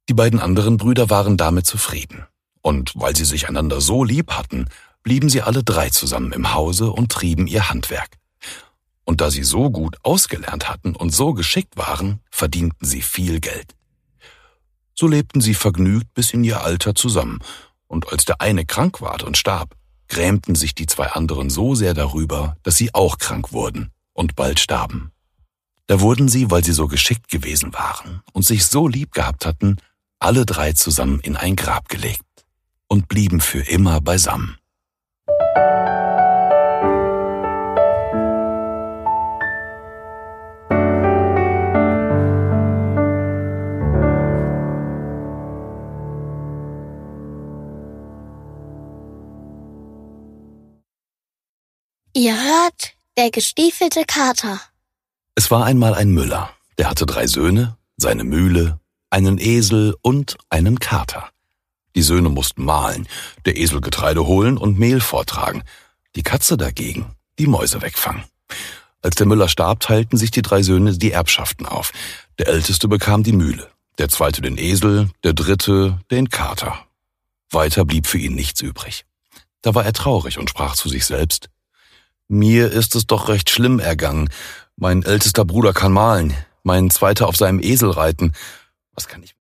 Die beiden anderen Brüder waren damit zufrieden. Und weil sie sich einander so lieb hatten, blieben sie alle drei zusammen im Hause und trieben ihr Handwerk. Und da sie so gut ausgelernt hatten und so geschickt waren, verdienten sie viel Geld. So lebten sie vergnügt bis in ihr Alter zusammen, und als der eine krank ward und starb, grämten sich die zwei anderen so sehr darüber, dass sie auch krank wurden und bald starben. Da wurden sie, weil sie so geschickt gewesen waren und sich so lieb gehabt hatten, alle drei zusammen in ein Grab gelegt und blieben für immer beisammen. Ihr hört, der gestiefelte Kater. Es war einmal ein Müller, der hatte 3 Söhne, seine Mühle, einen Esel und einen Kater. Die Söhne mussten mahlen, der Esel Getreide holen und Mehl vortragen, die Katze dagegen die Mäuse wegfangen. Als der Müller starb, teilten sich die 3 Söhne die Erbschaften auf. Der Älteste bekam die Mühle, der Zweite den Esel, der Dritte den Kater. Weiter blieb für ihn nichts übrig. Da war er traurig und sprach zu sich selbst: Mir ist es doch recht schlimm ergangen. Mein ältester Bruder kann mahlen, mein Zweiter auf seinem Esel reiten. Was kann ich